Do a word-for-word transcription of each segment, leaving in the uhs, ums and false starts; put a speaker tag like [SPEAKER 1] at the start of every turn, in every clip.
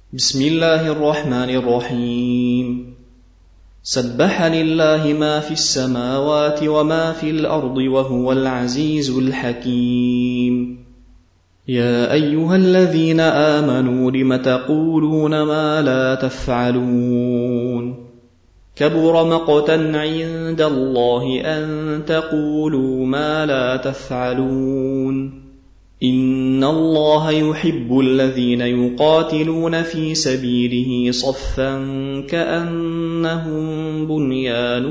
[SPEAKER 1] بسم الله الرحمن الرحيم. سبح لله ما في السماوات وما في الأرض وهو العزيز الحكيم. يا أيها الذين آمنوا لم تقولون ما لا تفعلون؟ كبر مقتا عند الله أن تقولوا ما لا تفعلون. إن الله يحب الذين يقاتلون في سبيله صفا كأنهم بنيان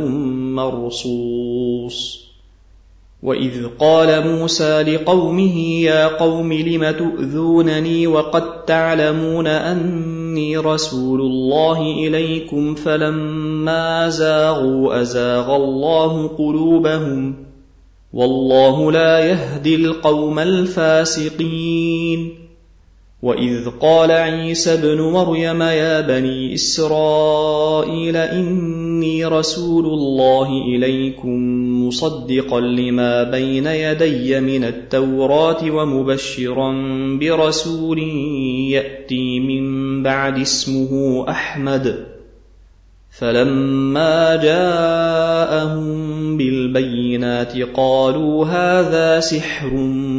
[SPEAKER 1] مرصوص. وإذ قال موسى لقومه يا قوم لم تؤذونني وقد تعلمون أني رسول الله إليكم فلما زاغوا أزاغ الله قلوبهم والله لا يهدي القوم الفاسقين. وإذ قال عيسى ابن مريم يا بني إسرائيل إني رسول الله إليكم مصدقا لما بين يدي من التوراة ومبشرا برسول يأتي من بعد اسمه أحمد. فلما جاءهم بالبينات قالوا هذا سحر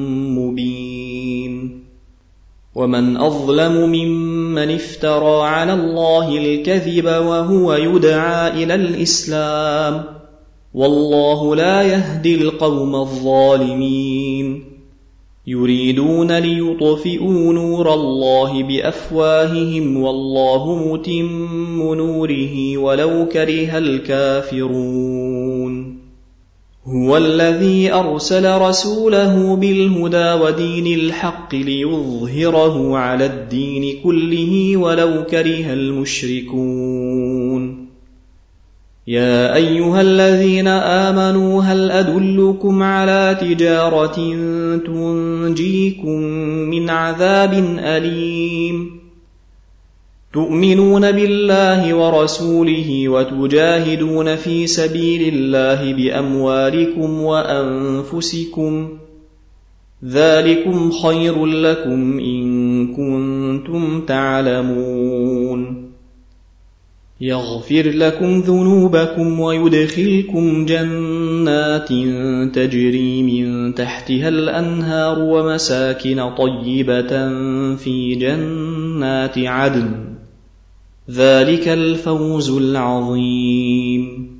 [SPEAKER 1] مبين. ومن أظلم ممن افترى على الله الكذب وهو يدعى إلى الإسلام والله لا يهدي القوم الظالمين. يريدون ليطفئوا نور الله بأفواههم والله متم نوره ولو كره الكافرون. هو الذي أرسل رسوله بالهدى ودين الحق ليظهره على الدين كله ولو كره المشركون. يا أيها الذين آمنوا هل أدلكم على تجارة تنجيكم من عذاب أليم؟ تؤمنون بالله ورسوله وتجاهدون في سبيل الله بأموالكم وأنفسكم ذلكم خير لكم إن كنتم تعلمون. يغفر لكم ذنوبكم ويدخلكم جنات تجري من تحتها الأنهار ومساكن طيبة في جنات عدن ذلك الفوز العظيم.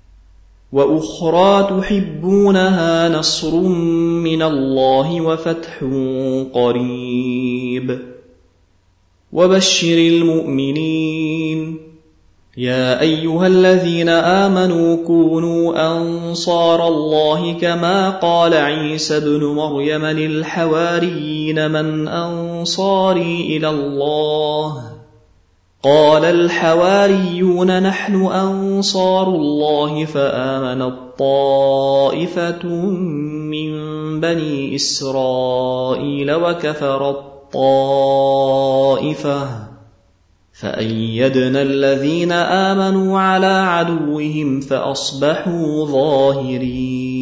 [SPEAKER 1] وأخرى تحبونها نصر من الله وفتح قريب. وبشر المؤمنين. يا أيها الذين آمنوا كونوا أنصار الله كما قال عيسى ابن مريم للحواريين من أنصاري إلى الله؟ قال الحواريون نحن أنصار الله فآمنت طائفة من بني إسرائيل وكفرت طائفة فأيدنا الذين آمنوا على عدوهم فأصبحوا ظاهرين.